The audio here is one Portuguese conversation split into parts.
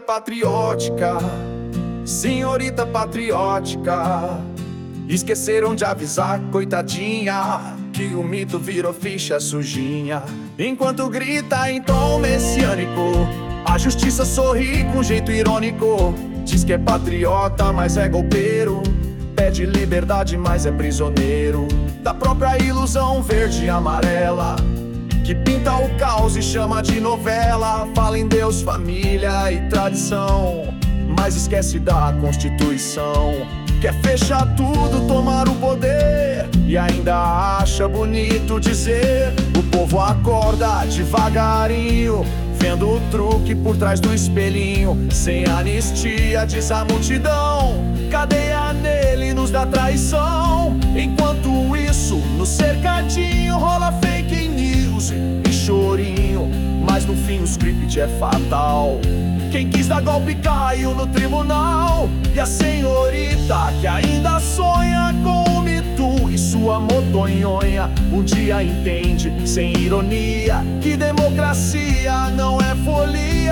patriótica, senhorita patriótica. Esqueceram de avisar, coitadinha, que o mito virou ficha sujinha. Enquanto grita em tom messiânico, a justiça sorri com jeito irônico. Diz que é patriota, mas é golpeiro. Pede liberdade, mas é prisioneiro da própria ilusão verde e amarela, que pinta o caos e chama de novela. Fala em Deus, família e tradição, mas esquece da Constituição. Quer fechar tudo, tomar o poder, e ainda acha bonito dizer: o povo acorda devagarinho, vendo o truque por trás do espelhinho. Sem anistia, diz a multidão, cadeia nele nos dá traição. Enquanto isso, no cercadinho rola fake news e chorinho, mas no fim o script é fatal. Quem quis dar golpe caiu no tribunal, e a senhorita que ainda sonha com o mito e sua motonhonha um dia entende, sem ironia, que democracia não é folia.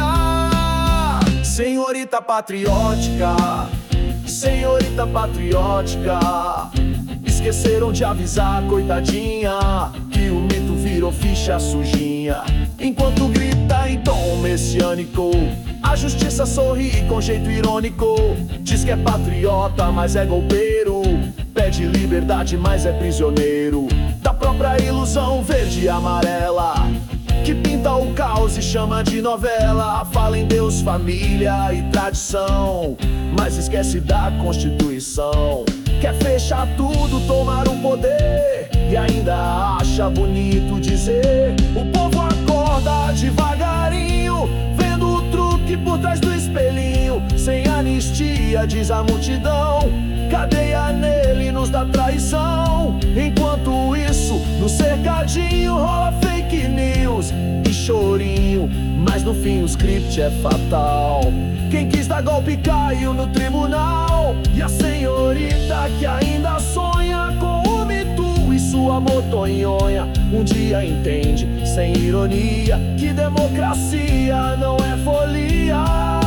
Senhorita patriótica, senhorita patriótica. Esqueceram de avisar, coitadinha, que o mito virou ficha sujinha. Enquanto grita em tom messiânico, a justiça sorri com jeito irônico. Diz que é patriota, mas é golpeiro. Pede liberdade, mas é prisioneiro da própria ilusão verde e amarela, que pinta o caos e chama de novela. Fala em Deus, família e tradição, mas esquece da Constituição. Quer fechar tudo, tomar o poder, e ainda acha bonito dizer: o povo acorda devagarinho, vendo o truque por trás do espelhinho. Sem anistia, diz a multidão, cadeia nele nos dá traição. Enquanto isso, no cercadinho rola fake news e chorinho, mas no fim o script é fatal. Quem quis dar golpe caiu no tribunal, e a senhorita que ainda sonha com o mito e sua motonhonha um dia entende, sem ironia, que democracia não é folia.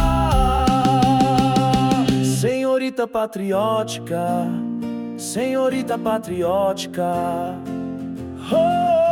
Senhorita patriótica, senhorita patriótica. Oh!